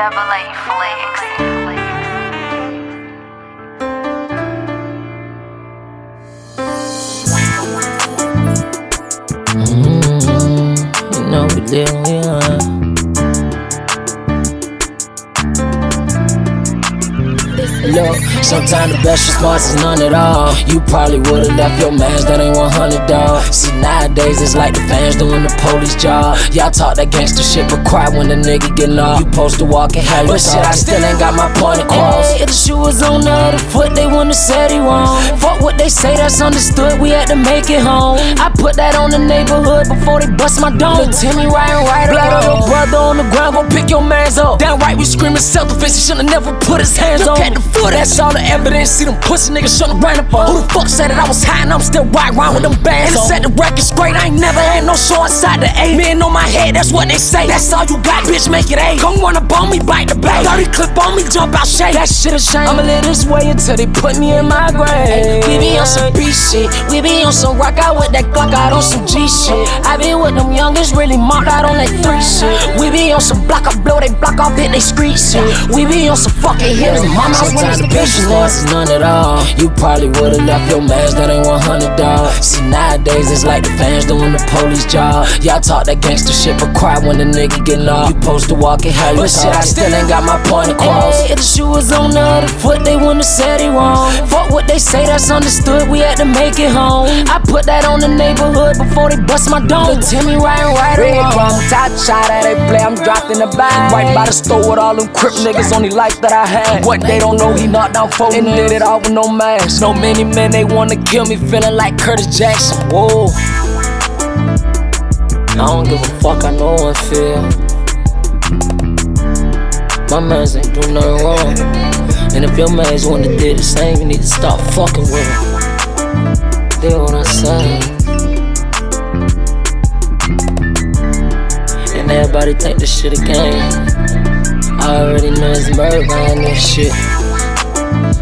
AA Flex. You know we live, yeah. Look, sometimes the best response is none at all. You probably would've left your mans, that ain't 100, dawg. See, nowadays it's like the fans doing the police job. Y'all talk that gangster shit, but cry when the nigga get lost. You supposed to walk and have your shit, I still ain't got my point across. If the shoe was on the other foot, they wouldn't have said he wrong. Fuck what they say, that's understood, we had to make it home. I put that on the neighborhood before they bust my dome. Look, Timmy riding right blood on your brother on the ground, gon' pick your mans up. Downright we screaming self-defense, he should've never put his hands on. Look at the foot, that's all the evidence. See them pussy niggas shouldn't ran up on. Who the fuck said that I was high and I'm still riding around with them bands on? And set the record straight, I ain't never had no show inside the A. Men on my head, that's what they say. That's all you got, bitch, make it A. Come run up on me, bite the bait. 30 clip on me, jump out shake. That shit a shame. I'ma live this way until they put me in my grave. We be on some B shit, we be on some rock out with that Glock out on some G shit. I been with them youngest, really marked out on that 3 shit. We be on some block, I blow they block off, hit they street shit. We be on some fucking hitters, mama, sometimes the best response is none at all. You probably would've left your mans, that ain't 100, dawg. See, nowadays it's like the fans doing the police job. Y'all talk that gangster shit, but cry when the nigga get lost. You supposed to walk and have your shit, I still ain't got my point across. If the shoe was on the other foot, they wouldn't have said he wrong. Fuck what they say, that's understood, we had to make it home. I put that on the neighborhood before they bust my dome. Look, Timmy riding right around. Top shot at they play, I'm dropped in the bag. Right by the store with all them crip niggas, only life that I had. What they don't know, he knocked down 4 and did it all with no mask. No many men, they wanna kill me, feeling like Curtis Jackson. Whoa. I don't give a fuck, I know I feel. My mans ain't do nothing wrong. And if your mans wanna do the same, you need to stop fucking with them. Feel what I say. And everybody think this shit a game. I already know it's murder behind this shit.